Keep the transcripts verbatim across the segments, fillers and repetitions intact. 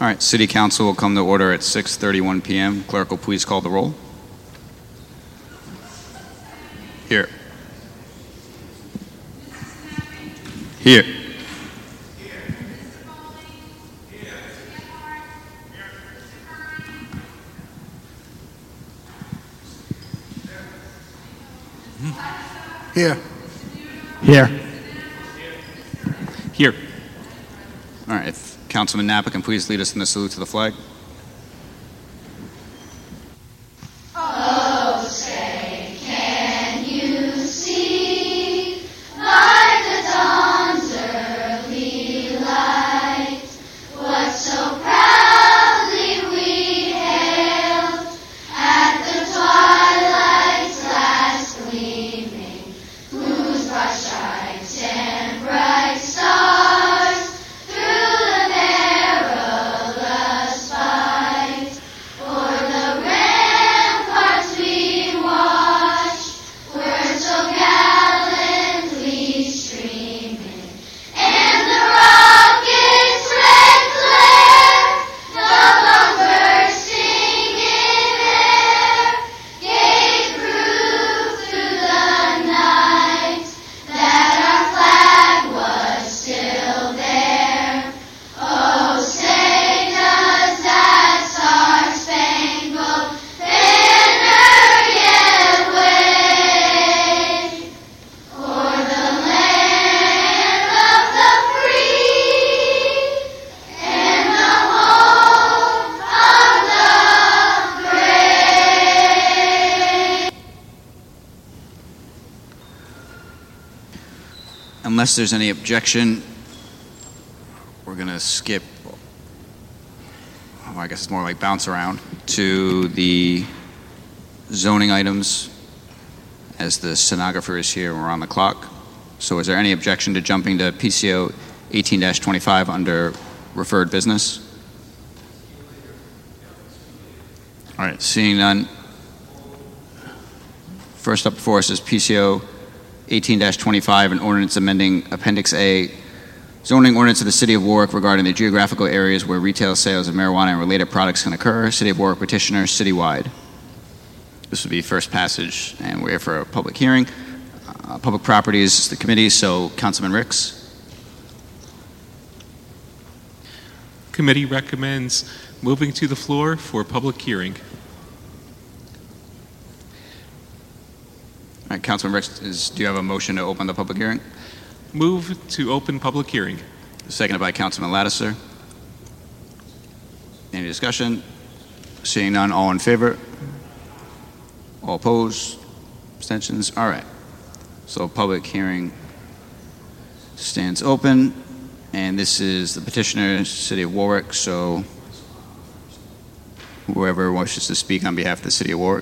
All right, City Council will come to order at six thirty-one p m Clerk will please call the roll. Here. Here. Here. Here. Here. All right, if Councilman Napa can please lead us in the salute to the flag. Unless there's any objection, we're going to skip, oh, I guess it's more like bounce around, to the zoning items as the stenographer is here and we're on the clock. So is there any objection to jumping to P C O eighteen dash twenty-five under referred business? All right, seeing none. First up before us is P C O eighteen dash twenty-five, an ordinance amending Appendix A, zoning ordinance of the City of Warwick regarding the geographical areas where retail sales of marijuana and related products can occur. City of Warwick petitioner, citywide. This would be first passage, and we're here for a public hearing. Uh, public properties, the committee, so Councilman Ricks. Committee recommends moving to the floor for public hearing. All right, Councilman Ricks, is, do you have a motion to open the public hearing? Move to open public hearing. Seconded by Councilman Lattiser. Any discussion? Seeing none, all in favor? All opposed? Abstentions? All right. So public hearing stands open, and this is the petitioner, City of Warwick, so whoever wishes to speak on behalf of the City of Warwick.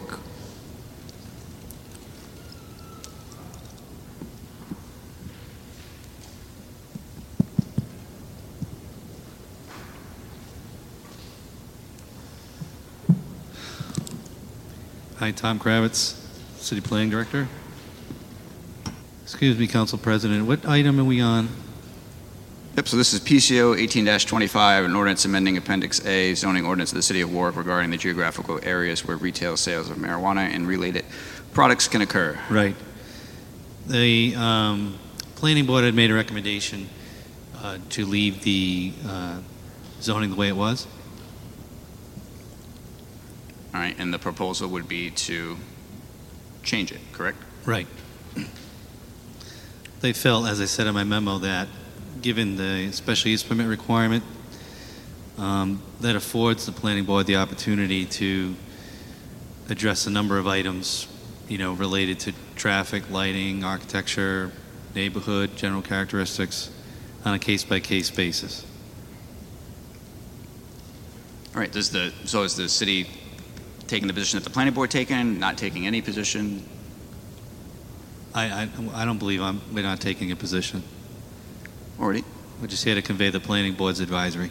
Hi, Tom Kravitz, City Planning Director. Excuse me, Council President, what item are we on? Yep, so this is P C O eighteen dash twenty-five, an ordinance amending Appendix A, zoning ordinance of the City of Warwick regarding the geographical areas where retail sales of marijuana and related products can occur. Right. The um, Planning Board had made a recommendation uh, to leave the uh, zoning the way it was. All right, and the proposal would be to change it, correct? Right. They felt, as I said in my memo, that given the special use permit requirement, um, that affords the planning board the opportunity to address a number of items, you know, related to traffic, lighting, architecture, neighborhood, general characteristics, on a case-by-case basis. All right, does the, so is the city taking the position that the planning board taken, not taking any position? I, I, I don't believe I'm, we're not taking a position. Already? We're just here to convey the planning board's advisory.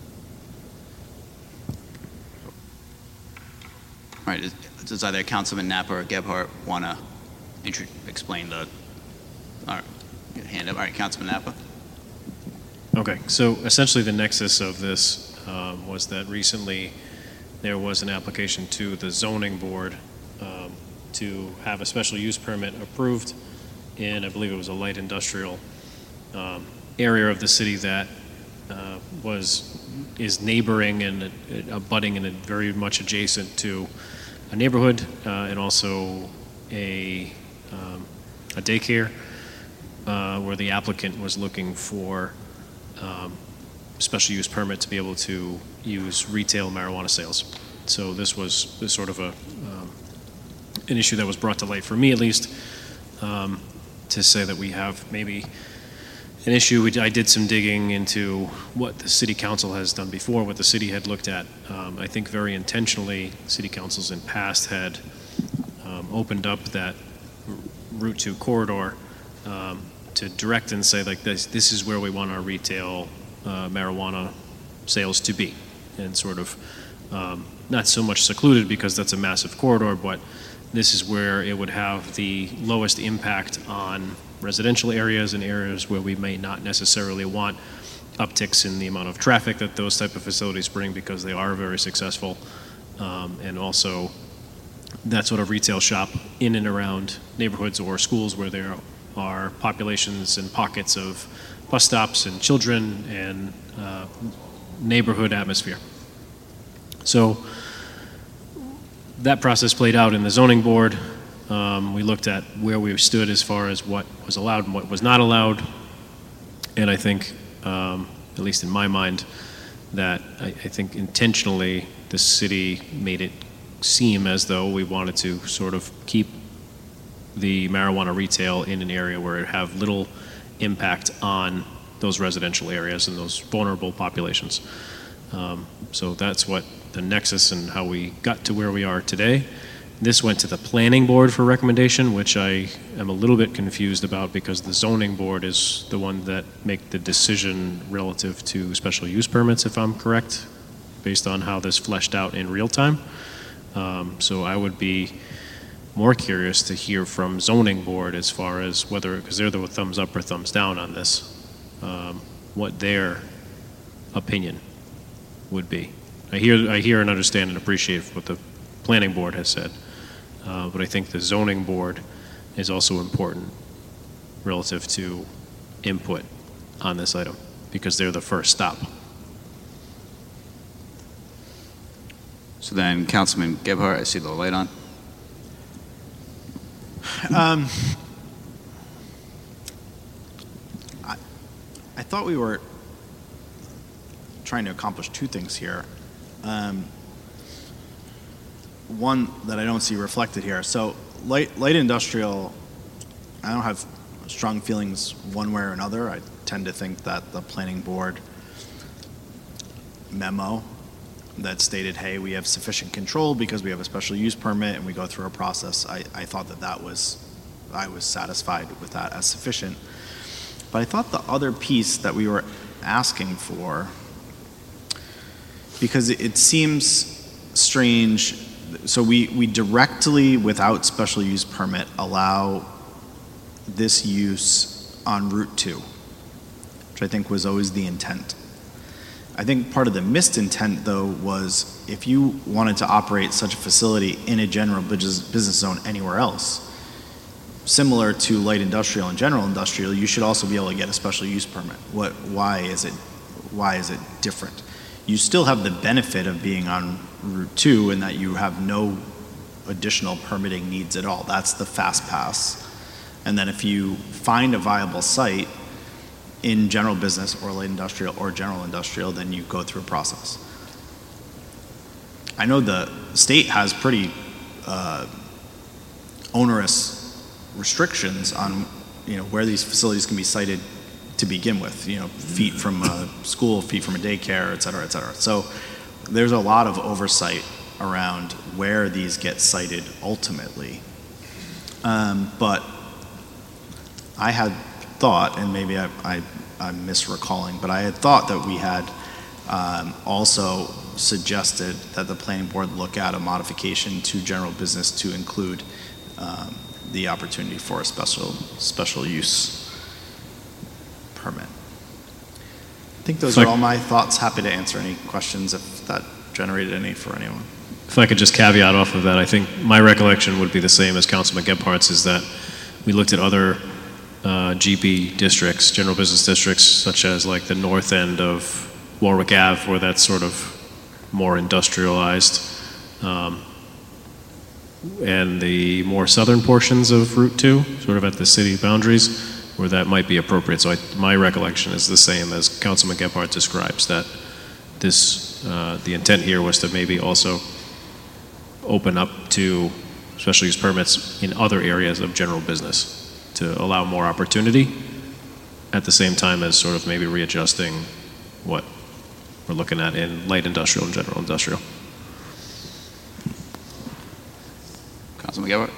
All right, does, does either Councilman Napa or Gebhardt want to explain the, all right, hand up. All right, Councilman Napa. Okay, so essentially the nexus of this um, was that recently there was an application to the zoning board um, to have a special use permit approved in, I believe it was a light industrial um, area of the city that uh, was is neighboring and abutting and very much adjacent to a neighborhood uh, and also a um, a daycare uh, where the applicant was looking for um, special use permit to be able to use retail marijuana sales. So this was this sort of a um, an issue that was brought to light for me, at least, um, to say that we have maybe an issue. We, I did some digging into what the city council has done before, what the city had looked at. Um, I think very intentionally, city councils in past had um, opened up that Route two corridor um, to direct and say, like, this, this is where we want our retail uh, marijuana sales to be, and sort of um, not so much secluded because that's a massive corridor, but this is where it would have the lowest impact on residential areas and areas where we may not necessarily want upticks in the amount of traffic that those type of facilities bring because they are very successful, um, and also that sort of retail shop in and around neighborhoods or schools where there are populations and pockets of bus stops and children and uh, neighborhood atmosphere. So that process played out in the zoning board. Um, we looked at where we stood as far as what was allowed and what was not allowed. And I think, um, at least in my mind, that I, I think intentionally the city made it seem as though we wanted to sort of keep the marijuana retail in an area where it have little impact on those residential areas and those vulnerable populations. Um, so that's what the nexus and how we got to where we are today. This went to the planning board for recommendation, which I am a little bit confused about because the zoning board is the one that make the decision relative to special use permits, if I'm correct, based on how this fleshed out in real time. Um, so I would be more curious to hear from zoning board as far as whether, because they're the thumbs up or thumbs down on this, um, what their opinion would be. I hear, I hear and understand and appreciate what the planning board has said. Uh, but I think the zoning board is also important relative to input on this item because they're the first stop. So then, Councilman Gebhardt, I see the light on. Um, I, I thought we were trying to accomplish two things here. Um, one that I don't see reflected here. So light light industrial, I don't have strong feelings one way or another. I tend to think that the planning board memo that stated, hey, we have sufficient control because we have a special use permit and we go through a process, I, I thought that that was, I was satisfied with that as sufficient. But I thought the other piece that we were asking for, because it, it seems strange. So we, we directly, without special use permit, allow this use on Route two, which I think was always the intent. I think part of the missed intent, though, was if you wanted to operate such a facility in a general business, business zone anywhere else, similar to light industrial and general industrial, you should also be able to get a special use permit. What? Why is it? Why is it different? You still have the benefit of being on Route two in that you have no additional permitting needs at all. That's the fast pass. And then if you find a viable site in general business or light industrial or general industrial, then you go through a process. I know the state has pretty uh, onerous restrictions on, you know, where these facilities can be sited to begin with, you know, feet from a school, feet from a daycare, et cetera, et cetera. So there's a lot of oversight around where these get sited ultimately. Um, but I had thought, and maybe I, I, I'm misrecalling, but I had thought that we had um, also suggested that the planning board look at a modification to general business to include um, the opportunity for a special special use permit. think those If are I- all my thoughts. Happy to answer any questions if that generated any for anyone. If I could just caveat off of that, I think my recollection would be the same as Councilman Gephardt's, is that we looked at other uh, G B districts, general business districts, such as like the north end of Warwick Ave, where that's sort of more industrialized, um, and the more southern portions of Route two, sort of at the city boundaries, where that might be appropriate. So I, my recollection is the same as Councilman Gephardt describes, that this, uh, the intent here was to maybe also open up to special use permits in other areas of general business to allow more opportunity, at the same time as sort of maybe readjusting what we're looking at in light industrial and general industrial. Councilman Gebhardt?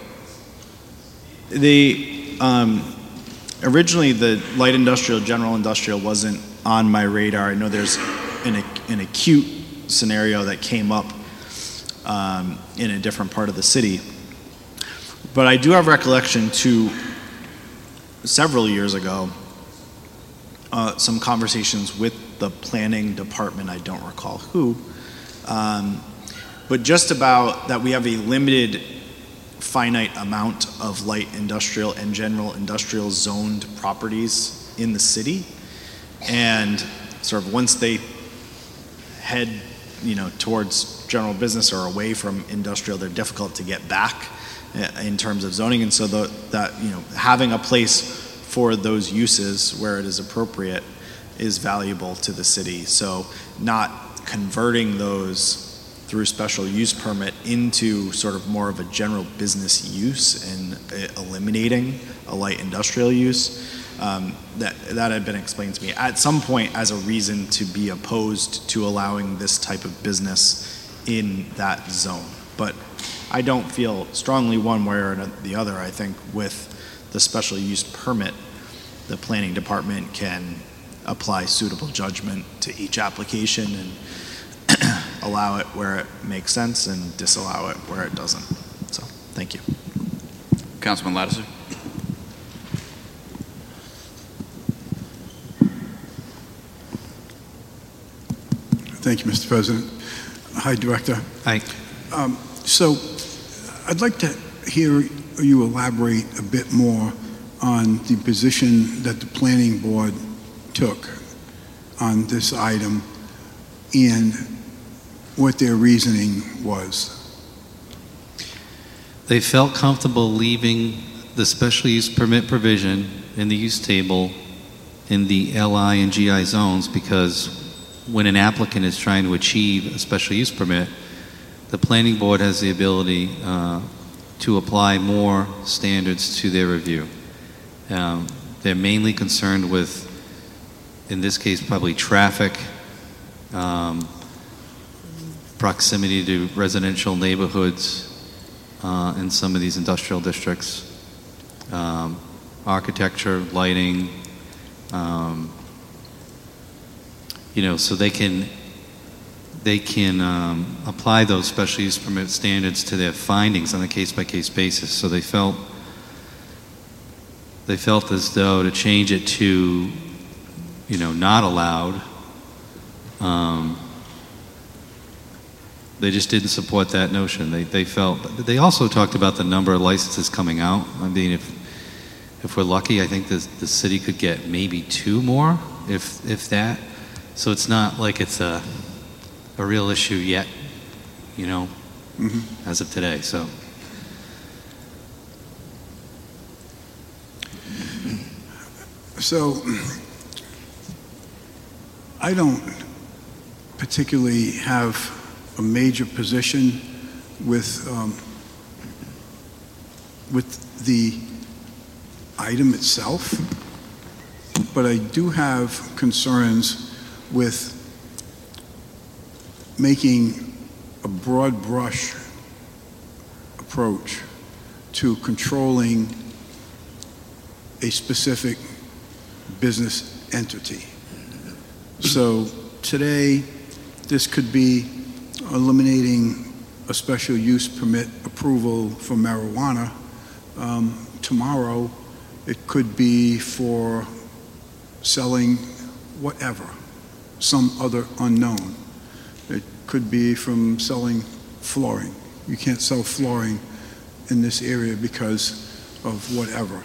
The, um, originally the light industrial, general industrial wasn't on my radar. I know there's an, ac- an acute scenario that came up um, in a different part of the city. But I do have recollection to several years ago, uh, some conversations with the planning department, I don't recall who, um, but just about that we have a limited finite amount of light industrial and general industrial zoned properties in the city. And sort of once they head, you know, towards general business or away from industrial, they're difficult to get back in terms of zoning. And so the, that, you know, having a place for those uses where it is appropriate is valuable to the city. So not converting those through special use permit into sort of more of a general business use and uh, eliminating a light industrial use, um, that, that had been explained to me at some point as a reason to be opposed to allowing this type of business in that zone. But I don't feel strongly one way or the other. I think with the special use permit, the planning department can apply suitable judgment to each application and allow it where it makes sense and disallow it where it doesn't. So, thank you. Councilman Lattiser? Thank you, Mister President. Hi, Director. Hi. Um, so, I'd like to hear you elaborate a bit more on the position that the Planning Board took on this item and what their reasoning was. They felt comfortable leaving the special use permit provision in the use table in the L I and G I zones because when an applicant is trying to achieve a special use permit, the Planning Board has the ability uh, to apply more standards to their review. Um, they're mainly concerned with, in this case, probably traffic, um, proximity to residential neighborhoods uh, in some of these industrial districts, um, architecture, lighting, um, you know, so they can they can um, apply those special use permit standards to their findings on a case-by-case basis. So they felt they felt as though to change it to, you know, not allowed, um, they just didn't support that notion. They they felt they also talked about the number of licenses coming out. I mean, if if we're lucky, I think the the city could get maybe two more, if if that. So it's not like it's a a real issue yet, you know, mm-hmm. as of today. So. So, I don't particularly have a major position with um, with the item itself, but I do have concerns with making a broad brush approach to controlling a specific business entity. So today, this could be eliminating a special use permit approval for marijuana. Um, tomorrow, it could be for selling whatever. some other unknown. It could be from selling flooring. You can't sell flooring in this area because of whatever.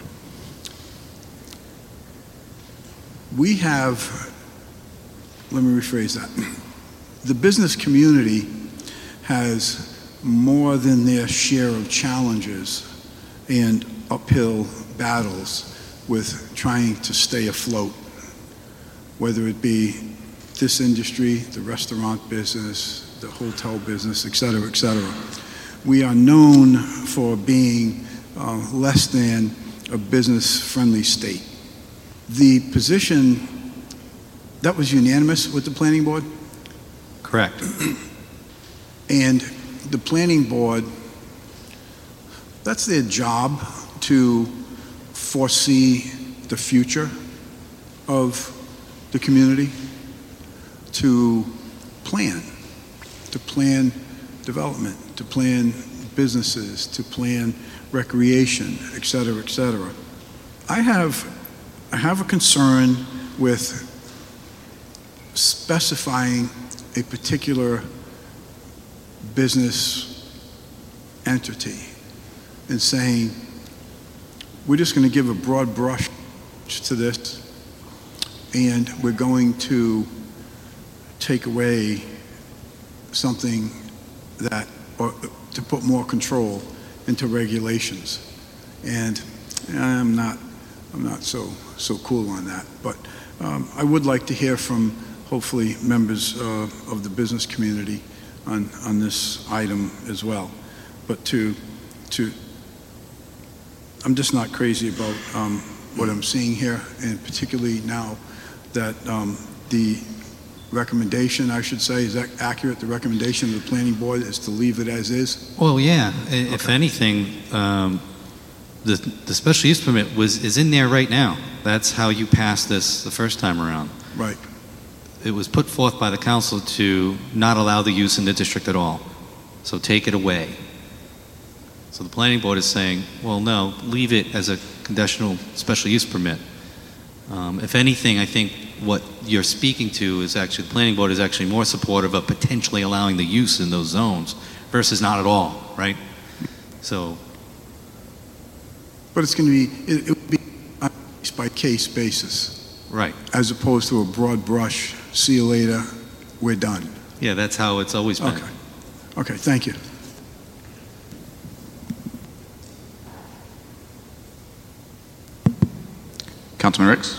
We have, let me rephrase that. The business community has more than their share of challenges and uphill battles with trying to stay afloat, whether it be this industry, the restaurant business, the hotel business, et cetera, et cetera. We are known for being uh, less than a business-friendly state. The position, that was unanimous with the planning board? Correct. And the planning board, that's their job to foresee the future of the community, to plan, to plan development, to plan businesses, to plan recreation, et cetera, et cetera. I have, I have a concern with specifying a particular business entity and saying, we're just going to give a broad brush to this, and we're going to take away something that, or to put more control into regulations. And I'm not, I'm not so, so cool on that. But um, I would like to hear from, hopefully, members uh, of the business community on, on this item as well. But to, to, I'm just not crazy about um, what I'm seeing here, and particularly now that um, the recommendation, I should say, is that accurate? The recommendation of the planning board is to leave it as is? Well, yeah. If anything, um, the, the special use permit was is in there right now. That's how you passed this the first time around. Right. It was put forth by the council to not allow the use in the district at all. So take it away. So the planning board is saying, well, no, leave it as a conditional special use permit. Um, if anything, I think what you're speaking to is actually, the planning board is actually more supportive of potentially allowing the use in those zones versus not at all, right? So. But it's going to be, it, it would be on a case-by-case basis. Right. As opposed to a broad brush, see you later, we're done. Yeah, that's how it's always been. Okay. Okay, thank you. Councilman Ricks?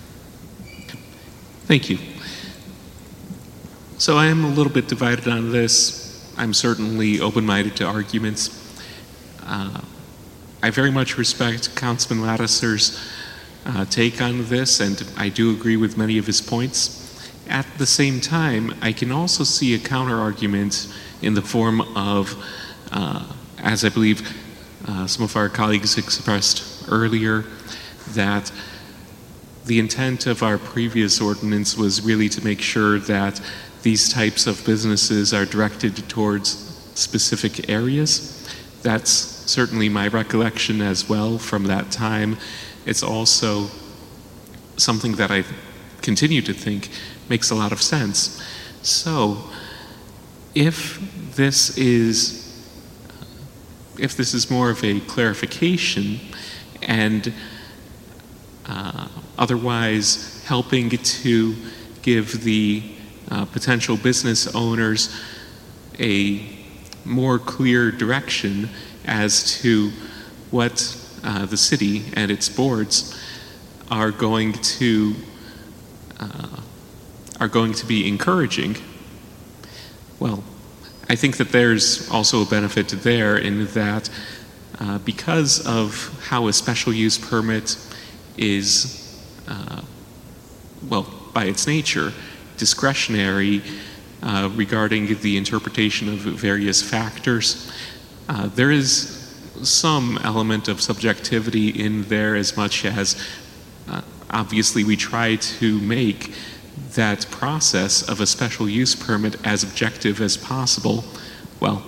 Thank you. So I am a little bit divided on this. I'm certainly open-minded to arguments. Uh, I very much respect Councilman Lattiser's uh, take on this, and I do agree with many of his points. At the same time, I can also see a counter-argument in the form of, uh, as I believe uh, some of our colleagues expressed earlier, that the intent of our previous ordinance was really to make sure that these types of businesses are directed towards specific areas. That's certainly my recollection as well from that time. It's also something that I continue to think makes a lot of sense. So if this is, if this is more of a clarification and Uh, otherwise helping to give the uh, potential business owners a more clear direction as to what uh, the city and its boards are going to uh, are going to be encouraging. Well, I think that there's also a benefit there in that uh, because of how a special use permit is, uh, well, by its nature, discretionary uh, regarding the interpretation of various factors. Uh, there is some element of subjectivity in there, as much as uh, obviously we try to make that process of a special use permit as objective as possible. Well,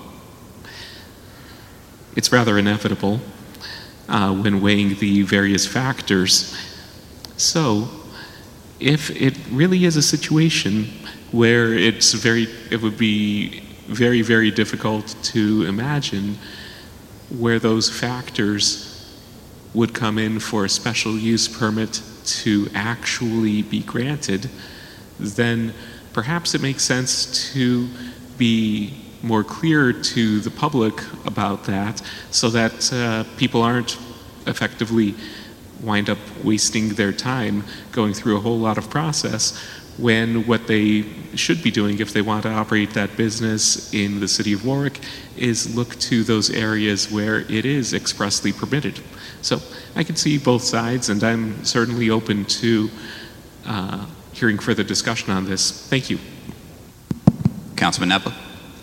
it's rather inevitable uh, when weighing the various factors. So, if it really is a situation where it's very, it would be very, very difficult to imagine where those factors would come in for a special use permit to actually be granted, then perhaps it makes sense to be more clear to the public about that, so that uh, people aren't effectively wind up wasting their time going through a whole lot of process, when what they should be doing if they want to operate that business in the city of Warwick is look to those areas where it is expressly permitted. So I can see both sides, and I'm certainly open to uh, hearing further discussion on this. Thank you. Councilman Nepa.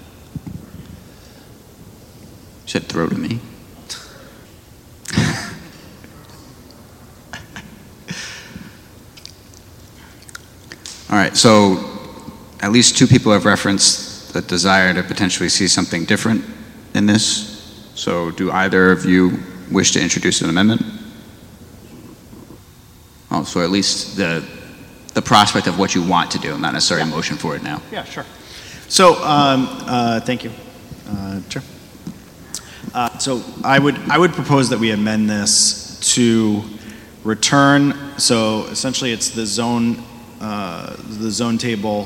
Said throw to me. All right, so at least two people have referenced the desire to potentially see something different in this. So do either of you wish to introduce an amendment? Oh, so at least the the prospect of what you want to do, not necessarily a motion for it now. Yeah, sure. So, um, uh, thank you. Uh, sure. Uh, so I would I would propose that we amend this to return. So essentially, it's the zone uh, the zone table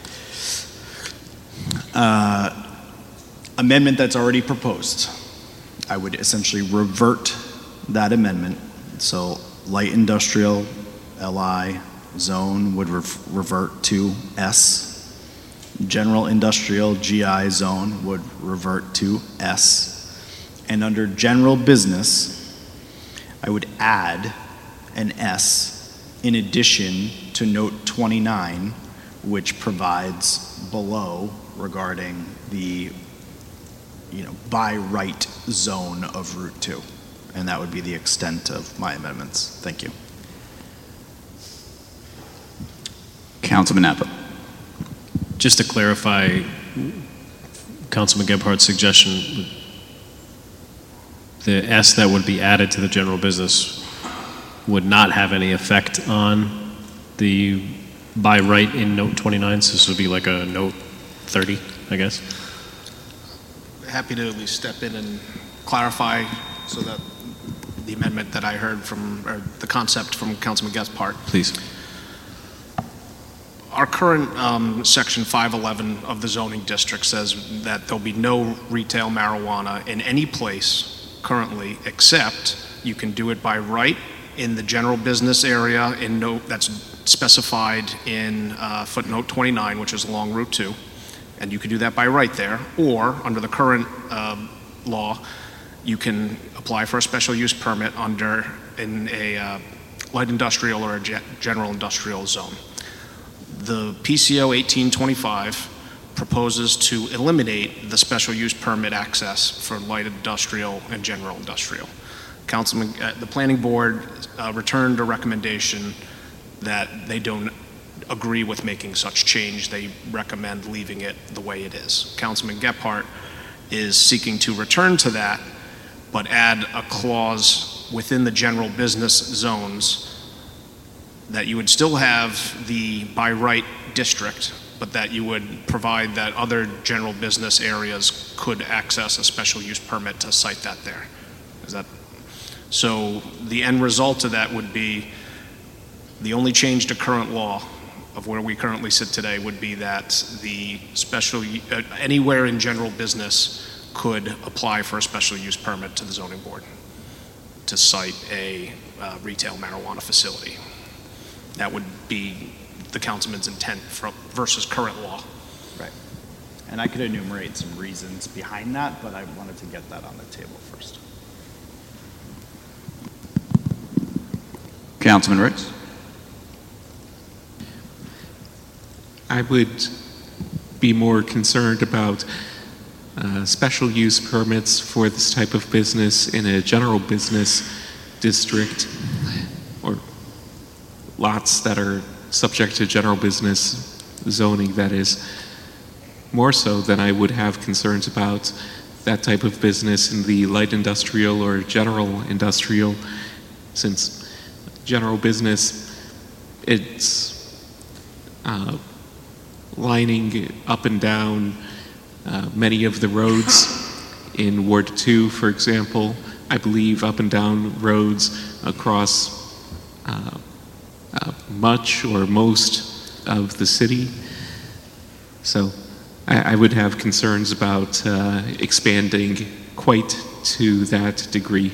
uh, amendment that's already proposed. I would essentially revert that amendment. So light industrial L I zone would re- revert to S. General industrial G I zone would revert to S. And under general business, I would add an S in addition to note twenty-nine, which provides below regarding the, you know, by right zone of Route two. And that would be the extent of my amendments. Thank you. Councilman Napa. Just to clarify Councilman Gebhardt's suggestion, the S that would be added to the general business would not have any effect on the by right in note twenty-nine, so this would be like a note thirty, I guess. Happy to at least step in and clarify so that the amendment that I heard from, or the concept from Councilman Gebhardt. Please. Our current um, section five eleven of the zoning district says that there'll be no retail marijuana in any place currently, except you can do it by right in the general business area in note that's specified in uh, footnote twenty-nine, which is along Route two, and you can do that by right there. Or under the current um, law, you can apply for a special use permit under in a uh, light industrial or a ge- general industrial zone. The P C O eighteen twenty-five proposes to eliminate the special use permit access for light industrial and general industrial. Councilman, uh, the planning board uh, returned a recommendation that they don't agree with making such change. They recommend leaving it the way it is. Councilman Gebhardt is seeking to return to that, but add a clause within the general business zones that you would still have the by right district, but that you would provide that other general business areas could access a special use permit to site that there. Is that so? The end result of that would be the only change to current law of where we currently sit today would be that the special uh, anywhere in general business could apply for a special use permit to the zoning board to site a uh, retail marijuana facility. That would be the councilman's intent for, versus current law. Right. And I could enumerate some reasons behind that, but I wanted to get that on the table first. Councilman Ritz. I would be more concerned about uh, special use permits for this type of business in a general business district, or lots that are subject to general business zoning, that is, more so than I would have concerns about that type of business in the light industrial or general industrial, since general business, it's uh, lining up and down uh, many of the roads in Ward two, for example. I believe up and down roads across uh, uh, much or most of the city. So I, I would have concerns about uh, expanding quite to that degree.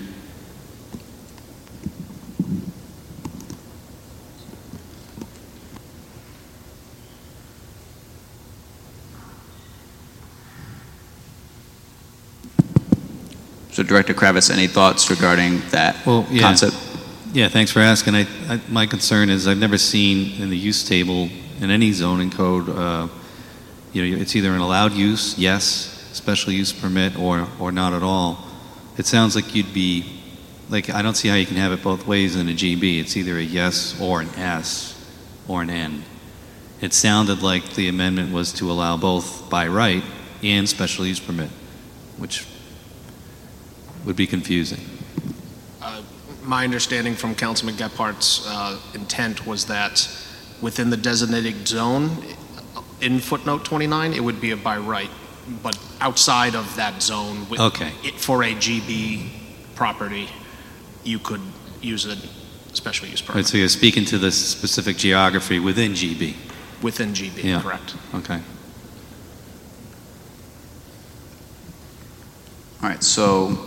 So Director Kravitz, any thoughts regarding that Well, yeah. concept? Yeah, thanks for asking. I, I, my concern is I've never seen in the use table in any zoning code, uh, you know, it's either an allowed use, yes, special use permit, or, or not at all. It sounds like you'd be, like, I don't see how you can have it both ways in a G B. It's either a yes or an S or an N. It sounded like the amendment was to allow both by right and special use permit, which would be confusing. Uh, my understanding from Councilman Gephardt's uh, intent was that within the designated zone, in footnote twenty-nine, it would be a by right, but outside of that zone, with, Okay. it, for a G B property, you could use a special use Right, permit so you're speaking to the specific geography within G B. within G B, Yeah. correct? Okay. All right, so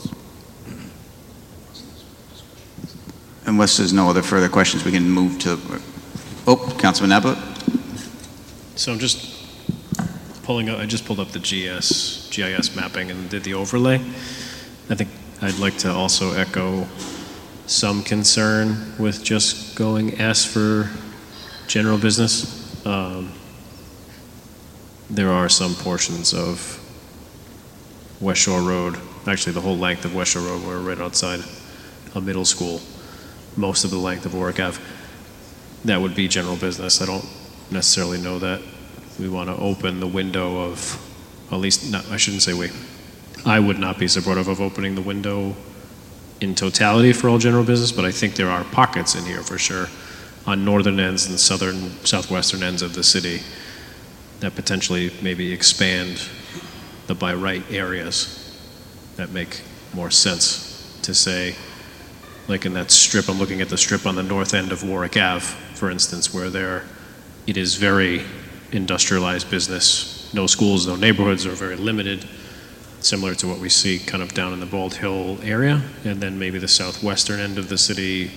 unless there's no other further questions, we can move to, oh, Councilman Napa? So I'm just pulling up, I just pulled up the G S, G I S mapping and did the overlay. I think I'd like to also echo some concern with just going S for general business. Um, there are some portions of West Shore Road, actually the whole length of West Shore Road, we're right outside a middle school, most of the length of Warwick Avenue. That would be general business. I don't necessarily know that we want to open the window of, at least, not, I shouldn't say we. I would not be supportive of opening the window in totality for all general business, but I think there are pockets in here for sure on northern ends and southern, southwestern ends of the city that potentially maybe expand the by right areas that make more sense to say, like in that strip, I'm looking at the strip on the north end of Warwick Avenue, for instance, where there, it is very industrialized business, no schools, no neighborhoods, are very limited, similar to what we see kind of down in the Bald Hill area, and then maybe the southwestern end of the city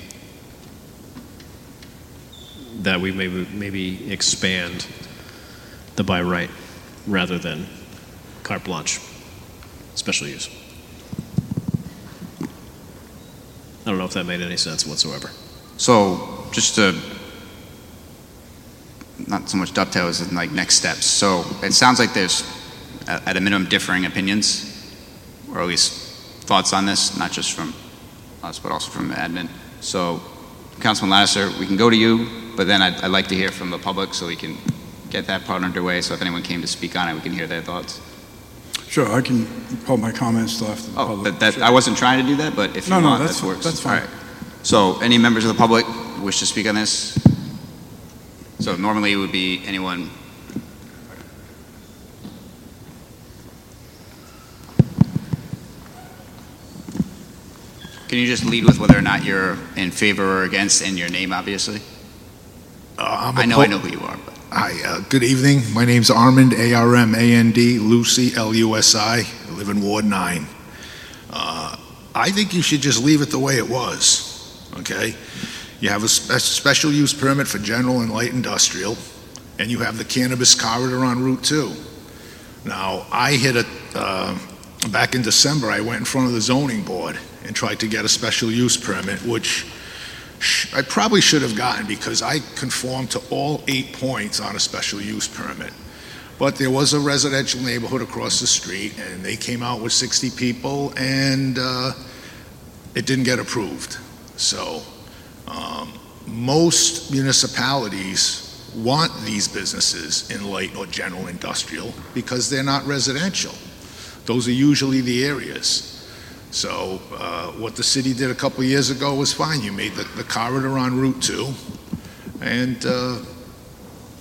that we maybe maybe expand the by right rather than carte blanche, special use. I don't know if that made any sense whatsoever. So just to, not so much dovetail as in like next steps. So it sounds like there's a- at a minimum differing opinions, or at least thoughts on this, not just from us, but also from the admin. So Councilman Lattiser, we can go to you, but then I'd, I'd like to hear from the public so we can get that part underway. So if anyone came to speak on it, we can hear their thoughts. Sure, I can hold my comments till after the Oh, public. that, that, Sure. I wasn't trying to do that, but if you No, no, want, that's that works. fi- that's All fine. right. So any members of the public who wish to speak on this? So normally it would be anyone. Can you just lead with whether or not you're in favor or against, and your name, obviously? Uh, I'm I know, oppo- I know who you are, but. Hi, uh, good evening. My name's Armand, A R M A N D, Lucy, L U S I. I live in Ward nine. Uh, I think you should just leave it the way it was, okay? You have a spe- special use permit for general and light industrial, and you have the cannabis corridor on Route two. Now, I hit a, uh, back in December, I went in front of the zoning board and tried to get a special use permit, which sh- I probably should have gotten because I conformed to all eight points on a special use permit. But there was a residential neighborhood across the street, and they came out with sixty people, and uh, it didn't get approved. So um, most municipalities want these businesses in light or general industrial because they're not residential. Those are usually the areas. So uh, what the city did a couple of years ago was fine. You made the, the corridor on Route two, and uh,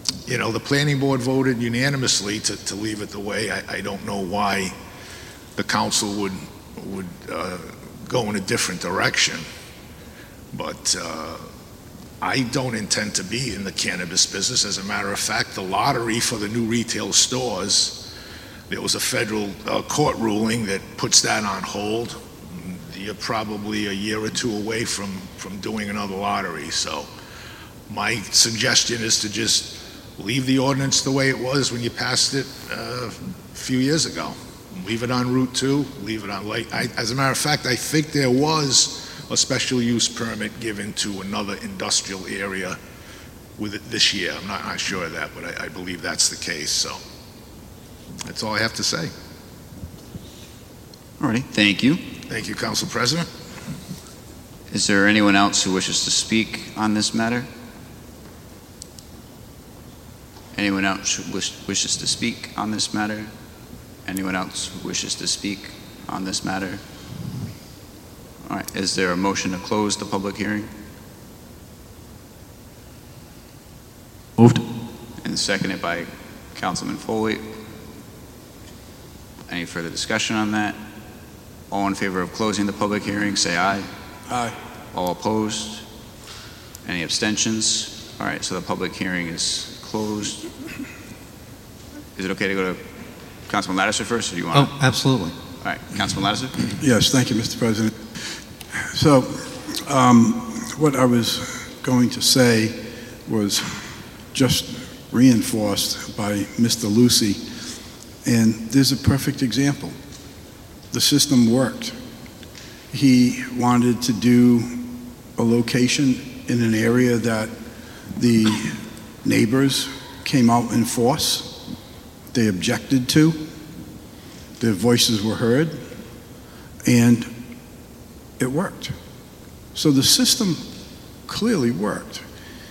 you know, the planning board voted unanimously to, to leave it the way. I, I don't know why the council would, would uh, go in a different direction. But uh, I don't intend to be in the cannabis business. As a matter of fact, the lottery for the new retail stores, there was a federal uh, court ruling that puts that on hold. You're probably a year or two away from, from doing another lottery. So my suggestion is to just leave the ordinance the way it was when you passed it uh, a few years ago. Leave it on Route two, leave it on Lake. I, as a matter of fact, I think there was a special use permit given to another industrial area with it this year. I'm not, not sure of that, but I, I believe that's the case. So that's all I have to say. All righty, thank you. Thank you, Council President. Is there anyone else who wishes to speak on this matter? Anyone else who wish, wishes to speak on this matter? Anyone else who wishes to speak on this matter? All right, is there a motion to close the public hearing? Moved. And seconded by Councilman Foley. Any further discussion on that? All in favor of closing the public hearing, say aye. Aye. All opposed? Any abstentions? All right, so the public hearing is closed. Is it okay to go to Councilman Lattiser first, or do you want to? Oh, absolutely. All right, Councilman Lattiser? Yes, thank you, Mister President. So, um, what I was going to say was just reinforced by Mister Lucy, and there's a perfect example. The system worked. He wanted to do a location in an area that the neighbors came out in force. They objected to. Their voices were heard, and it worked. So the system clearly worked.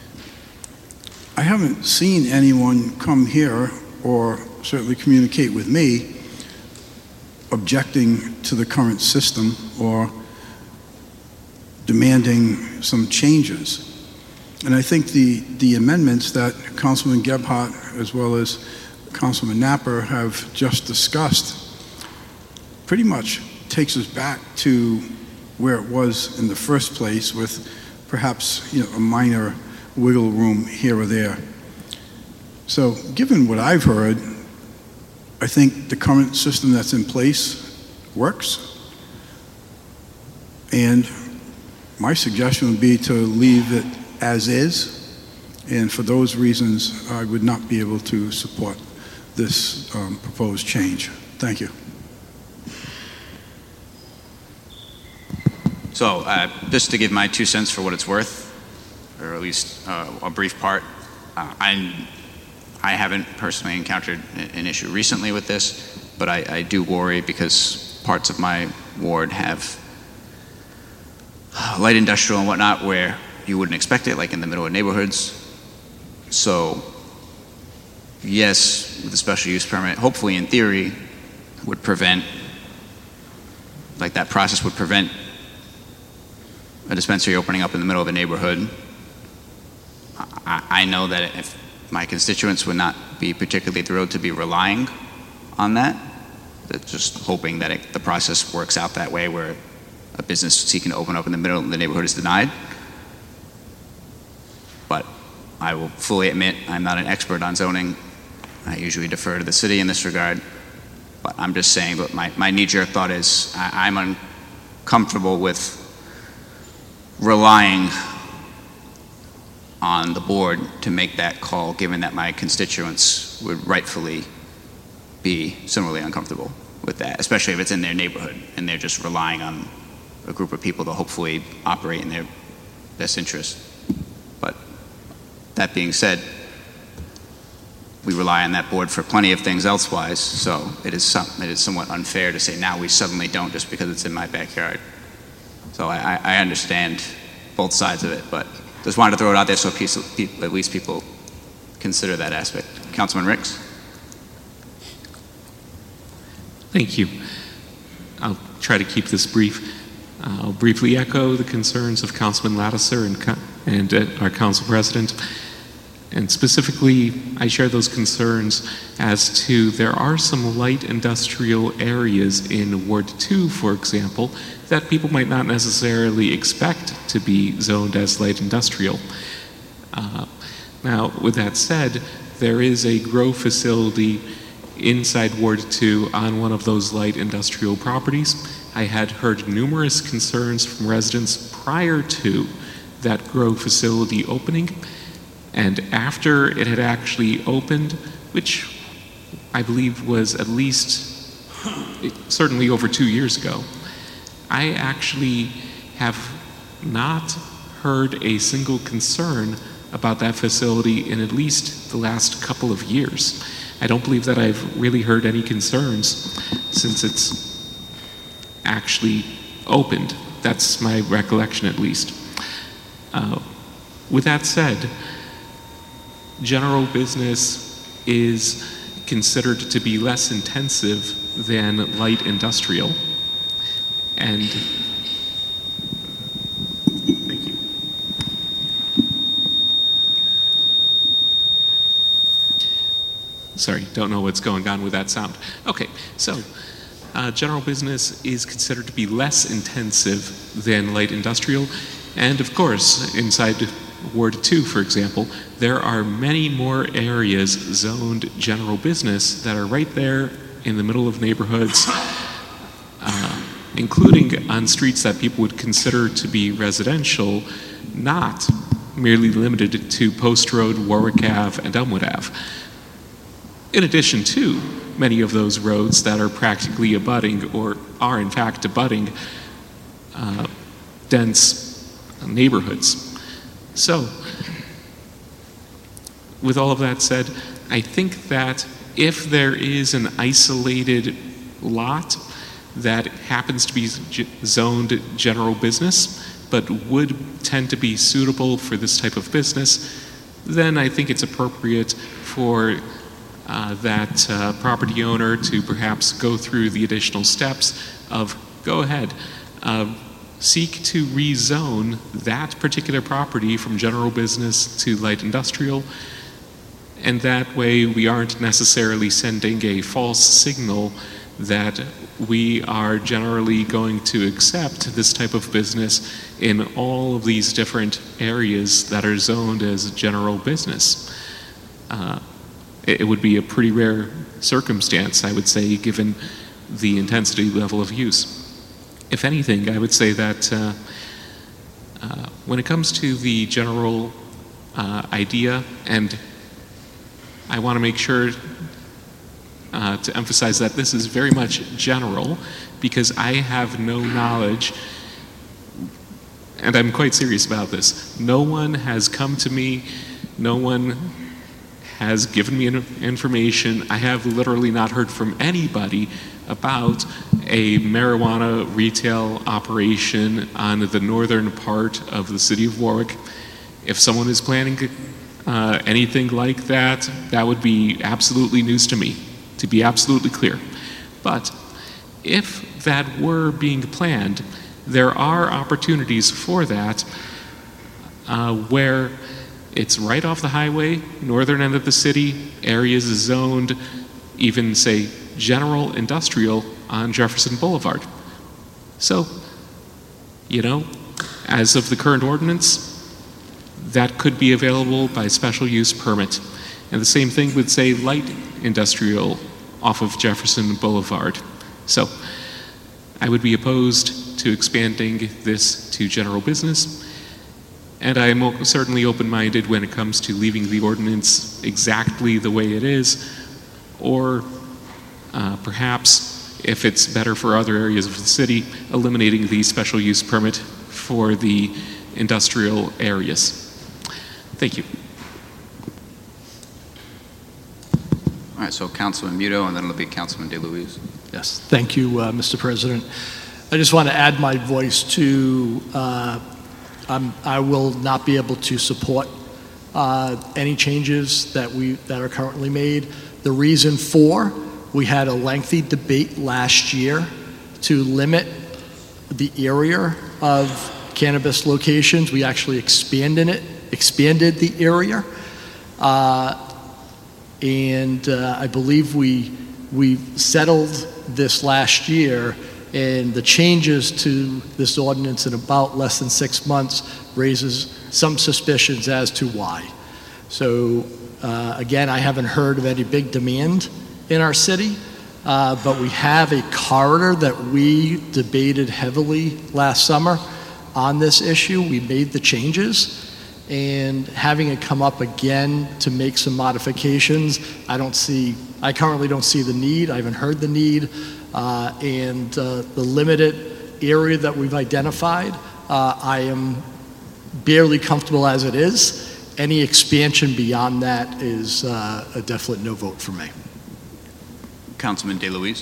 I haven't seen anyone come here or certainly communicate with me objecting to the current system or demanding some changes. And I think the, the amendments that Councilman Gebhardt as well as Councilman Napper have just discussed pretty much takes us back to where it was in the first place, with perhaps, you know, a minor wiggle room here or there. So given what I've heard, I think the current system that's in place works. And my suggestion would be to leave it as is. And for those reasons, I would not be able to support this um, proposed change. Thank you. So uh, just to give my two cents for what it's worth, or at least uh, a brief part, uh, I'm, I haven't personally encountered an issue recently with this, but I, I do worry because parts of my ward have light industrial and whatnot where you wouldn't expect it, like in the middle of neighborhoods. So yes, with a special use permit, hopefully in theory, would prevent, like that process would prevent a dispensary opening up in the middle of a neighborhood. I, I know that if my constituents would not be particularly thrilled to be relying on that, that just hoping that it, the process works out that way where a business seeking to open up in the middle of the neighborhood is denied. But I will fully admit I'm not an expert on zoning. I usually defer to the city in this regard. But I'm just saying that my, my knee-jerk thought is I, I'm uncomfortable with relying on the board to make that call, given that my constituents would rightfully be similarly uncomfortable with that, especially if it's in their neighborhood and they're just relying on a group of people to hopefully operate in their best interest. But that being said, we rely on that board for plenty of things elsewise, so it is, some, it is somewhat unfair to say now we suddenly don't just because it's in my backyard. So I, I understand both sides of it, but just wanted to throw it out there so people, at least people consider that aspect. Councilman Ricks? Thank you. I'll try to keep this brief. I'll briefly echo the concerns of Councilman Lattiser and, and uh, our Council President. And specifically, I share those concerns as to there are some light industrial areas in Ward two, for example, that people might not necessarily expect to be zoned as light industrial. Uh, now, with that said, there is a grow facility inside Ward two on one of those light industrial properties. I had heard numerous concerns from residents prior to that grow facility opening, and after it had actually opened, which I believe was at least certainly over two years ago, I actually have not heard a single concern about that facility in at least the last couple of years. I don't believe that I've really heard any concerns since it's actually opened. That's my recollection, at least. Uh, with that said, general business is considered to be less intensive than light industrial. And thank you. Sorry, don't know what's going on with that sound. Okay, so uh, general business is considered to be less intensive than light industrial. And of course, inside Ward two, for example, there are many more areas zoned general business that are right there in the middle of neighborhoods, uh, including on streets that people would consider to be residential, not merely limited to Post Road, Warwick Avenue, and Elmwood Avenue. In addition to many of those roads that are practically abutting or are in fact abutting uh, dense neighborhoods. So, with all of that said, I think that if there is an isolated lot that happens to be zoned general business, but would tend to be suitable for this type of business, then I think it's appropriate for uh, that uh, property owner to perhaps go through the additional steps of, go ahead, uh, seek to rezone that particular property from general business to light industrial, and that way we aren't necessarily sending a false signal that we are generally going to accept this type of business in all of these different areas that are zoned as general business. Uh, it, it would be a pretty rare circumstance, I would say, given the intensity level of use. If anything, I would say that uh, uh, when it comes to the general uh, idea, and I want to make sure uh, to emphasize that this is very much general, because I have no knowledge, and I'm quite serious about this. No one has come to me, no one has given me information. I have literally not heard from anybody about a marijuana retail operation on the northern part of the city of Warwick. If someone is planning uh, anything like that, that would be absolutely news to me, to be absolutely clear. But if that were being planned, there are opportunities for that uh, where it's right off the highway, northern end of the city, areas zoned, even say general industrial on Jefferson Boulevard. So, you know, as of the current ordinance, that could be available by special use permit. And the same thing with, say, light industrial off of Jefferson Boulevard. So, I would be opposed to expanding this to general business. And I am certainly open-minded when it comes to leaving the ordinance exactly the way it is, or uh, perhaps, if it's better for other areas of the city, eliminating the special use permit for the industrial areas. Thank you. All right, so Councilman Muto, and then it'll be Councilman DeLuise. Yes, thank you, uh, Mister President. I just want to add my voice to, uh, I'm, I will not be able to support uh, any changes that we that are currently made. The reason for, we had a lengthy debate last year to limit the area of cannabis locations. We actually expanded it, expanded the area. Uh, and uh, I believe we, we settled this last year, and the changes to this ordinance in about less than six months raises some suspicions as to why. So uh, again, I haven't heard of any big demand in our city, uh, but we have a corridor that we debated heavily last summer on this issue. We made the changes, and having it come up again to make some modifications, I don't see, I currently don't see the need. I haven't heard the need, uh, and uh, the limited area that we've identified, uh, I am barely comfortable as it is. Any expansion beyond that is uh, a definite no vote for me. Councilman DeLuise.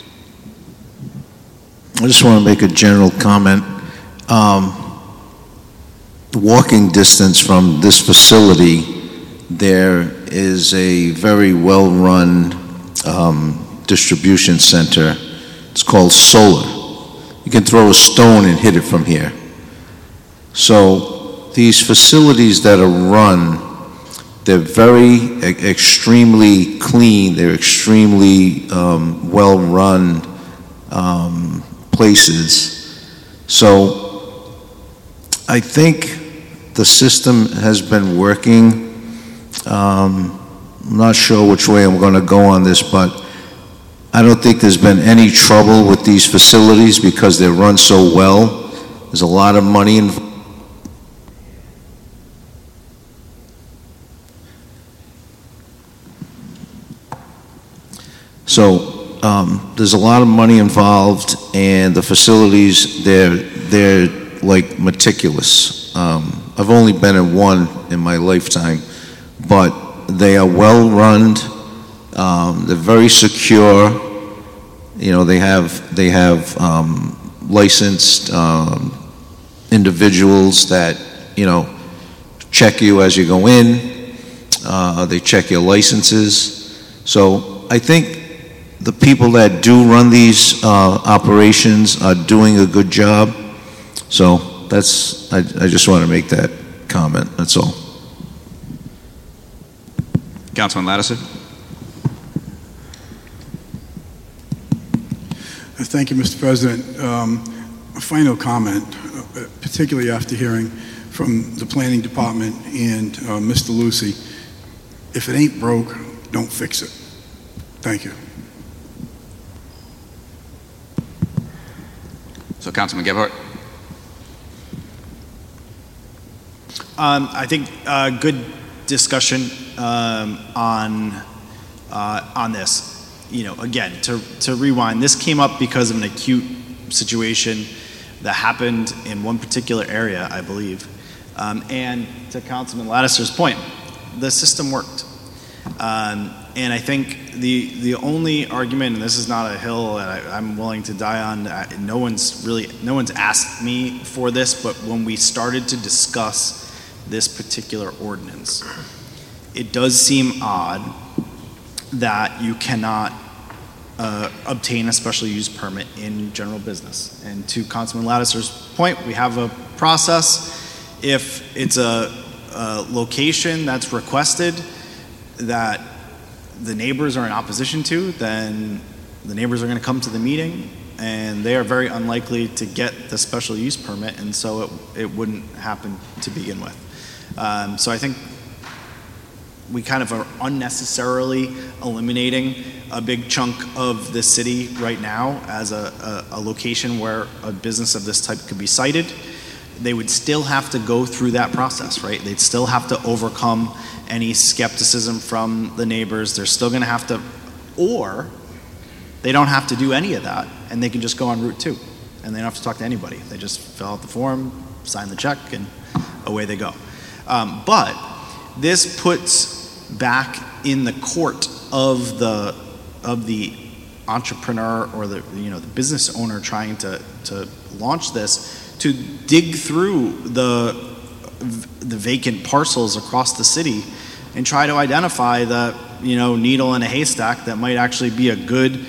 I just want to make a general comment. Um, walking distance from this facility, there is a very well-run um, distribution center. It's called Solar. You can throw a stone and hit it from here. So these facilities that are run, they're very e- extremely clean. They're extremely um, well-run um, places. So I think the system has been working. Um, I'm not sure which way I'm going to go on this, but I don't think there's been any trouble with these facilities because they're run so well. There's a lot of money involved. So um, there's a lot of money involved, and the facilities, they're, they're like meticulous. Um, I've only been in one in my lifetime, but they are well run. Um, they're very secure. You know, they have, they have um, licensed um, individuals that, you know, check you as you go in. Uh, they check your licenses. So I think the people that do run these uh, operations are doing a good job. So that's, I, I just want to make that comment, that's all. Councilman Lattiser. Thank you, Mister President. Um, a final comment, uh, particularly after hearing from the Planning Department and uh, Mister Lucy. If it ain't broke, don't fix it. Thank you. So Councilman Gebhardt. Um, I think uh, good discussion um, on uh, on this. You know, again, to to rewind, this came up because of an acute situation that happened in one particular area, I believe. Um, and to Councilman Lattiser's point, the system worked. Um, and I think the the only argument, and this is not a hill that I, I'm willing to die on. Uh, no one's really, no one's asked me for this, but when we started to discuss this particular ordinance, it does seem odd that you cannot uh, obtain a special use permit in general business. And to Councilman Lattiser's point, we have a process. If it's a, a location that's requested that the neighbors are in opposition to, then the neighbors are going to come to the meeting, and they are very unlikely to get the special use permit, and so it, it wouldn't happen to begin with. Um, so I think we kind of are unnecessarily eliminating a big chunk of the city right now as a, a, a location where a business of this type could be cited. They would still have to go through that process, right? They'd still have to overcome any skepticism from the neighbors. They're still going to have to, or they don't have to do any of that, and they can just go on Route two, and they don't have to talk to anybody. They just fill out the form, sign the check, and away they go. Um, but this puts back in the court of the of the entrepreneur or the you know the business owner trying to to launch this to dig through the the vacant parcels across the city and try to identify the you know needle in a haystack that might actually be a good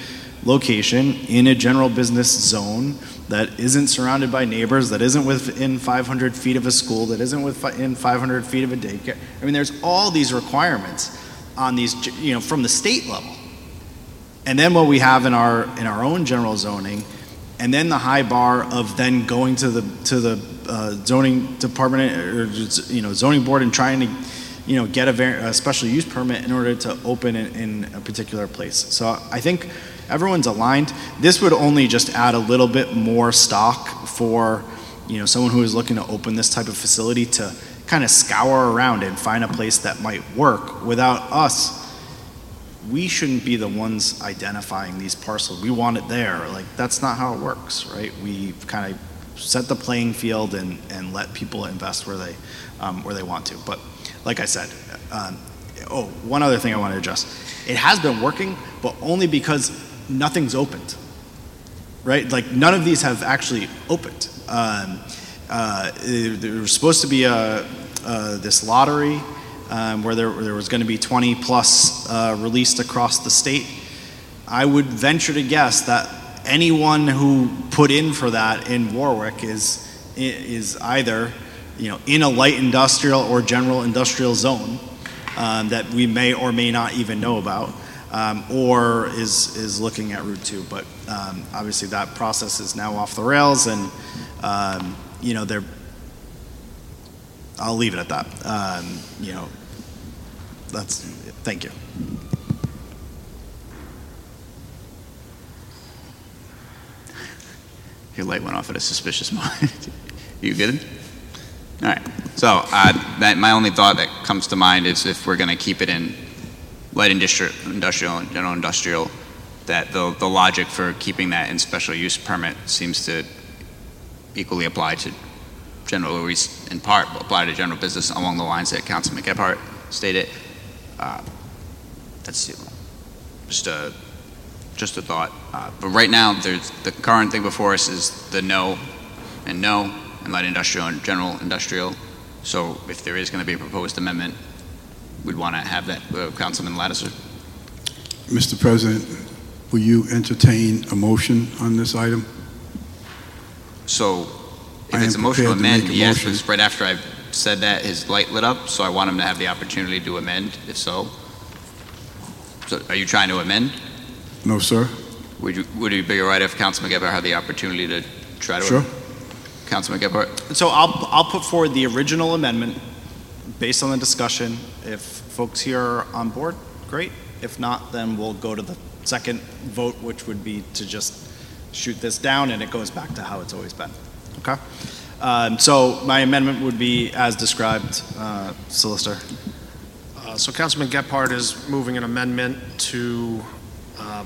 location in a general business zone that isn't surrounded by neighbors, that isn't within five hundred feet of a school, that isn't within five hundred feet of a daycare. I mean, there's all these requirements on these, you know, from the state level. And then what we have in our in our own general zoning, and then the high bar of then going to the to the uh, zoning department or, you know, zoning board and trying to, you know, get a, var- a special use permit in order to open in, in a particular place. So I think everyone's aligned. This would only just add a little bit more stock for, you know, someone who is looking to open this type of facility to kind of scour around and find a place that might work. Without us, we shouldn't be the ones identifying these parcels. We want it there. Like, that's not how it works, right? We kind of set the playing field and, and let people invest where they um, where they want to. But like I said, um, oh, one other thing I want to address. It has been working, but only because nothing's opened, right? Like, none of these have actually opened. Um, uh, there was supposed to be a, uh, this lottery um, where there, where there was going to be twenty plus uh, released across the state. I would venture to guess that anyone who put in for that in Warwick is is either, you know, in a light industrial or general industrial zone um, that we may or may not even know about. Um, or is is looking at Route two, but um, obviously that process is now off the rails, and um, you know, they're. I'll leave it at that. Um, you know, that's. Thank you. Your light went off at a suspicious moment. You good? All right. So uh, that my only thought that comes to mind is if we're going to keep it in light industrial, industrial and general industrial, that the, the logic for keeping that in special use permit seems to equally apply to general, or at least in part apply to general business along the lines that Councilman Gephardt stated. Uh, that's just a just a thought. Uh, but right now, there's the current thing before us is the no and no in light industrial and general industrial. So if there is going to be a proposed amendment, we'd want to have that, uh, Councilman Lattiser. Mister President, will you entertain a motion on this item? So if I it's a am motion to prepared to amend, make a yes, motion. because right after I've said that, his light lit up, so I want him to have the opportunity to amend, if so. So are you trying to amend? No, sir. Would you, would it be all right if Councilman Gephardt had the opportunity to try to? Sure. Councilman Gephardt? So I'll I'll put forward the original amendment based on the discussion. If folks here are on board, great. If not, then we'll go to the second vote, which would be to just shoot this down, and it goes back to how it's always been. Okay? Um, so my amendment would be as described, uh, Solicitor. Uh, so Councilman Gephardt is moving an amendment to uh,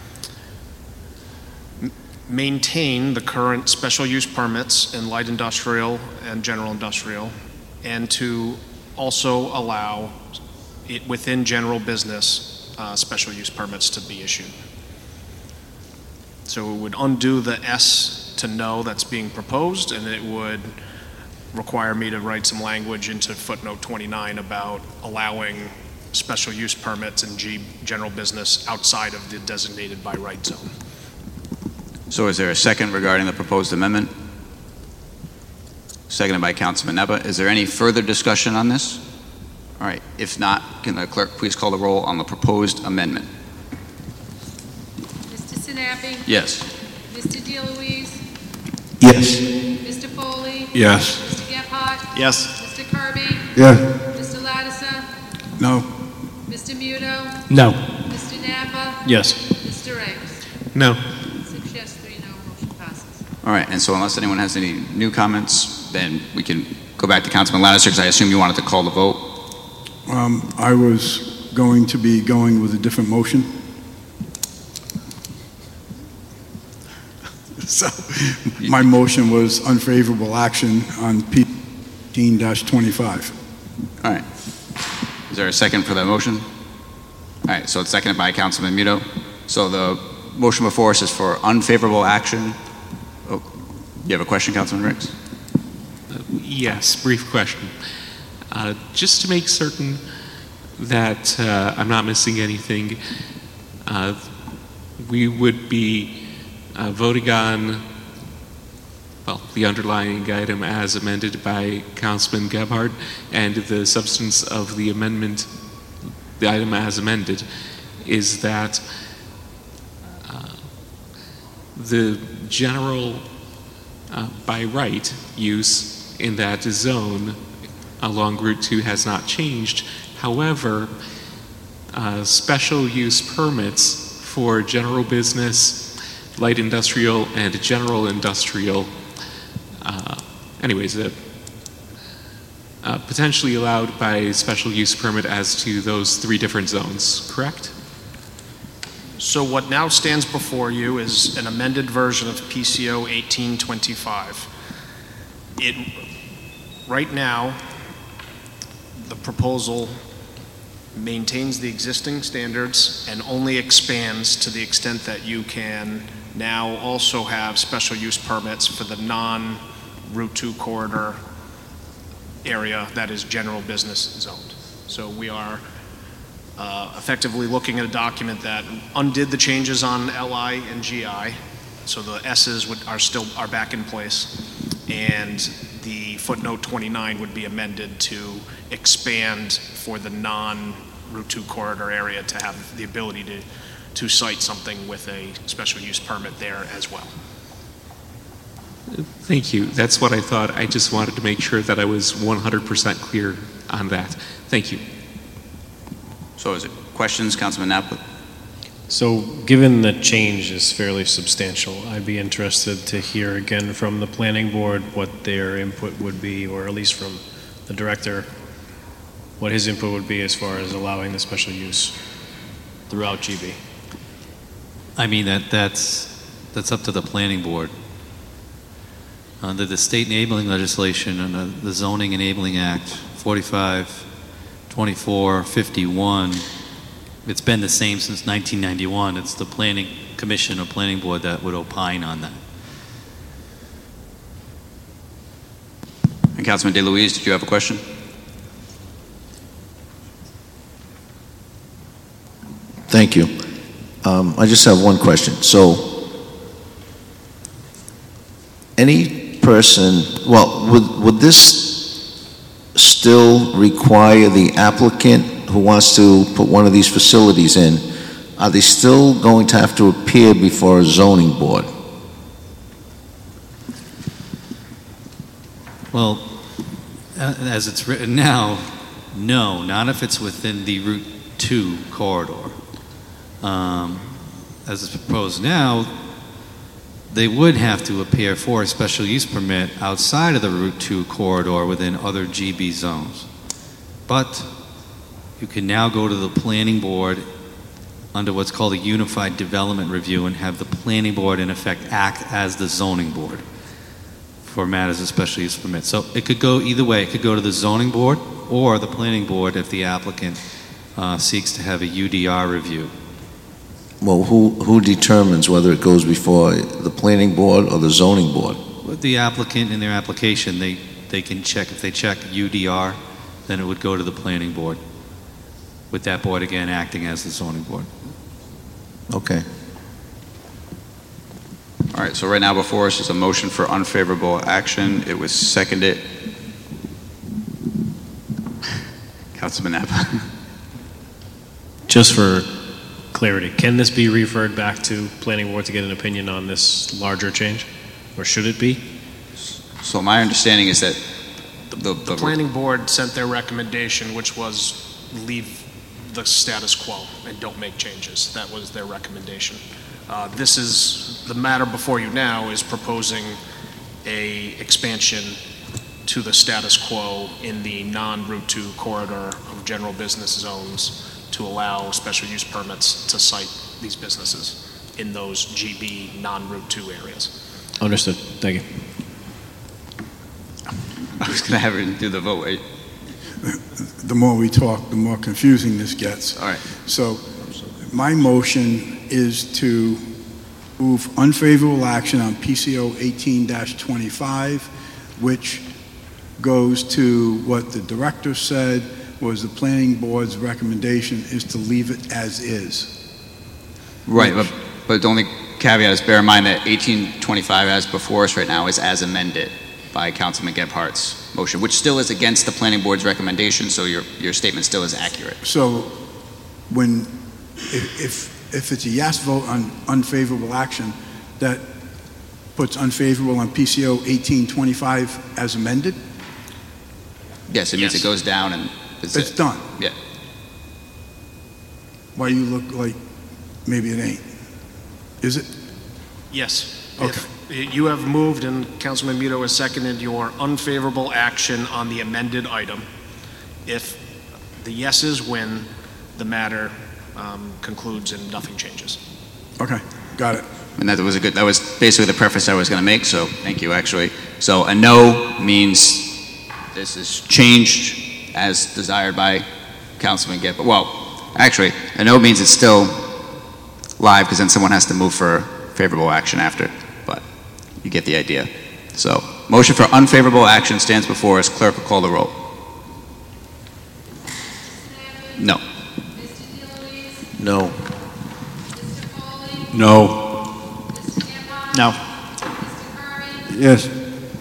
m- maintain the current special use permits in light industrial and general industrial, and to also allow it within general business uh, special use permits to be issued. So it would undo the S to no that's being proposed, and it would require me to write some language into footnote twenty-nine about allowing special use permits in G general business outside of the designated by right zone. So is there a second regarding the proposed amendment? Seconded by Councilman Nepa. Is there any further discussion on this? All right. If not, can the clerk please call the roll on the proposed amendment? Mister Sinapi? Yes. Mister DeLuise? Yes. Mister Foley? Yes. Mister Gephardt? Yes. Mister Kirby? Yeah. Mister Lattiser? No. Mister Muto? No. Mister Napa? Yes. Mister Ricks? No. Six yes, three no, motion passes. All right. And so unless anyone has any new comments, then we can go back to Councilman Lattiser, because I assume you wanted to call the vote. Um, I was going to be going with a different motion. So my motion was unfavorable action on P eighteen dash twenty-five. All right. Is there a second for that motion? All right. So it's seconded by Councilman Muto. So the motion before us is for unfavorable action. Oh, you have a question, Councilman Ricks? Uh, yes, brief question. Uh, just to make certain that uh, I'm not missing anything, uh, we would be uh, voting on, well, the underlying item as amended by Councilman Gebhardt, and the substance of the amendment, the item as amended, is that uh, the general uh, by right use in that zone along Route two has not changed. However, uh, special use permits for general business, light industrial, and general industrial, uh, anyways, uh, uh, potentially allowed by special use permit as to those three different zones, correct? So what now stands before you is an amended version of P C O eighteen twenty-five. It, right now, the proposal maintains the existing standards and only expands to the extent that you can now also have special use permits for the non-Route two corridor area that is general business zoned. So we are uh, effectively looking at a document that undid the changes on L I and G I, so the S's would, are still are back in place, and the footnote twenty-nine would be amended to expand for the non-Route two corridor area to have the ability to, to cite something with a special use permit there as well. Thank you. That's what I thought. I just wanted to make sure that I was one hundred percent clear on that. Thank you. So is it questions, Councilman Napa? So given the change is fairly substantial, I'd be interested to hear again from the planning board what their input would be, or at least from the director, what his input would be as far as allowing the special use throughout G B. I mean, that that's that's up to the planning board. Under the state enabling legislation and the, the Zoning Enabling Act forty-five, twenty-four, fifty-one, it's been the same since nineteen ninety-one. It's the planning commission or planning board that would opine on that. And Councilman DeLuise, did you have a question? Thank you. Um, I just have one question. So, any person, well, would, would this still require the applicant who wants to put one of these facilities in, are they still going to have to appear before a zoning board? Well, uh, as it's written now, no, not if it's within the Route two corridor. Um, as it's proposed now, they would have to appear for a special use permit outside of the Route two corridor within other G B zones. But you can now go to the planning board under what's called a unified development review and have the planning board in effect act as the zoning board for matters of special use permit. So it could go either way. It could go to the zoning board or the planning board if the applicant uh, seeks to have a U D R review. Well, who, who determines whether it goes before the planning board or the zoning board? With the applicant in their application, they, they can check, if they check U D R, then it would go to the planning board, with that board again acting as the zoning board. Okay. All right, so right now before us is a motion for unfavorable action. It was seconded. Councilman Napa. Just for clarity, can this be referred back to planning board to get an opinion on this larger change, or should it be? So my understanding is that the, the, The planning board sent their recommendation, which was leave the status quo and don't make changes. That was their recommendation. Uh, this is, the matter before you now is proposing a expansion to the status quo in the non-Route two corridor of general business zones to allow special use permits to site these businesses in those G B non-Route two areas. Understood. Thank you. I was going to have it do the vote. Wait. The more we talk, the more confusing this gets. All right. So my motion is to move unfavorable action on P C O eighteen twenty-five, which goes to what the director said was the planning board's recommendation is to leave it as is. Right, but But the only caveat is bear in mind that eighteen twenty-five as before us right now is as amended by Councilman Gebhardt's motion, which still is against the planning board's recommendation, so your, your statement still is accurate. So when, if, if, if it's a yes vote on unfavorable action, that puts unfavorable on P C O eighteen twenty-five as amended? Yes, it means Yes. it goes down and it's, It's it. done. Yeah. Why you look like maybe it ain't? Is it? Yes. Okay. If you have moved and Councilman Muto has seconded your unfavorable action on the amended item. If the yeses win, the matter um, concludes and nothing changes. Okay, got it. And that was a good, that was basically the preface I was going to make, so thank you, actually. So a no means this is changed as desired by Councilman Gebhardt. Well, actually, a no means it's still live because then someone has to move for favorable action after, but you get the idea. So, motion for unfavorable action stands before us. Clerk will call the roll. No. No. No. No. Yes.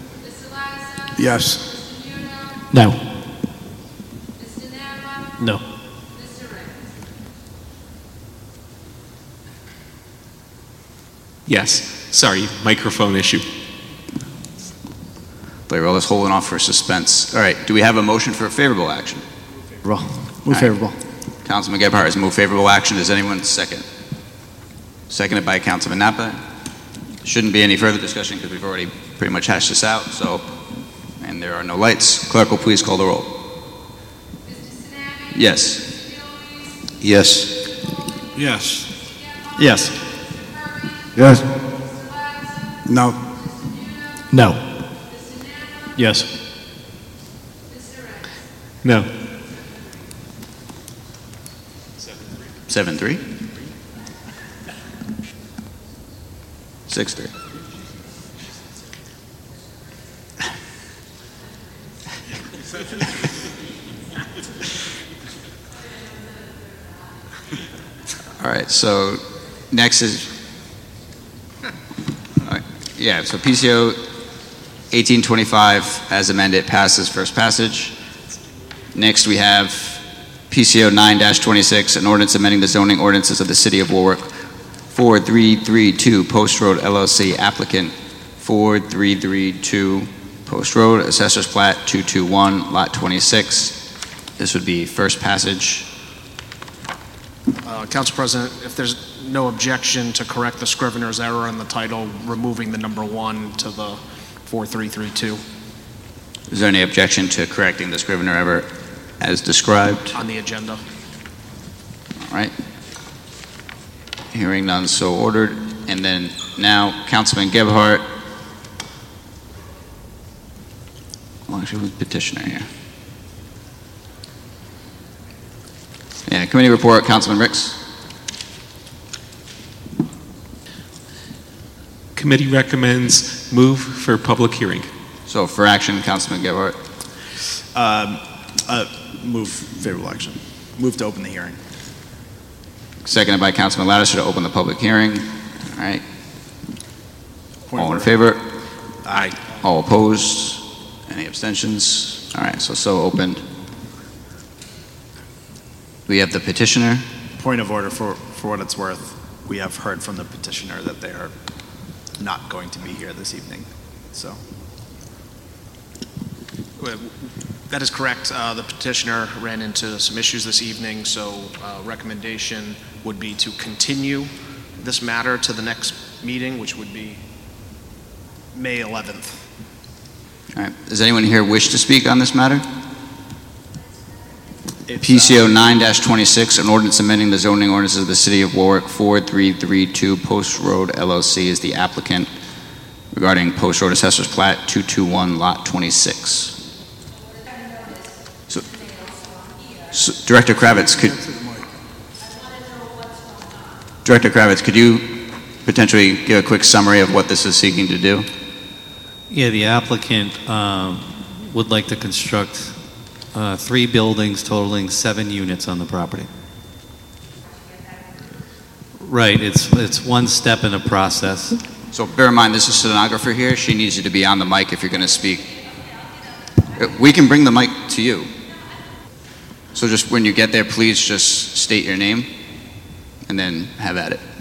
Yes. No. No. Yes. Sorry, microphone issue. Blair Roll is holding off for suspense. All right, do we have a motion for favorable action? Move All right. favorable. Councilman Gebhardt has moved favorable action. Does anyone second? Seconded by Councilman Napa. Shouldn't be any further discussion because we've already pretty much hashed this out, so, and there are no lights. Clerk will please call the roll. Yes. Yes. Yes. Yes. Yes. No. No. Yes. No. Seven three? Six three. All right, so next is, all right, yeah, so P C O eighteen twenty-five as amended passes first passage. Next we have P C O nine twenty-six, an ordinance amending the zoning ordinances of the City of Warwick. four three three two Post Road L L C applicant, four three three two Post Road, Assessor's Plat two two one, Lot twenty-six. This would be first passage. Uh, Council President, if there's no objection to correct the scrivener's error in the title, removing the number one to the four three three two Is there any objection to correcting the scrivener error as described? on the agenda. All right. Hearing none, so ordered. And then now, Councilman Gebhardt. Well, actually, who's petitioner here? Yeah, committee report, Councilman Ricks. Committee recommends move for public hearing. So for action, Councilman Gebhardt. Um, uh, move favorable action. Move to open the hearing. Seconded by Councilman Lattiser to open the public hearing. All right. Point All in of favor? Aye. All opposed? Any abstentions? All right, so so opened. We have the petitioner. Point of order for, for what it's worth. We have heard from the petitioner that they are not going to be here this evening, so. That is correct. Uh, the petitioner ran into some issues this evening, so uh, recommendation would be to continue this matter to the next meeting, which would be May eleventh. All right, does anyone here wish to speak on this matter? It's, P C O uh, nine twenty-six, an ordinance amending the zoning ordinances of the City of Warwick, four three three two Post Road L L C is the applicant regarding Post Road Assessor's Plat two two one, Lot twenty-six. So, so Director Kravitz, could, Director Kravitz, could you potentially give a quick summary of what this is seeking to do? Yeah, the applicant um, would like to construct uh, three buildings totaling seven units on the property. Right, it's, it's one step in a process. So bear in mind, this is a stenographer here. She needs you to be on the mic if you're going to speak. Uh, We can bring the mic to you. So just when you get there, please just state your name and then have at it.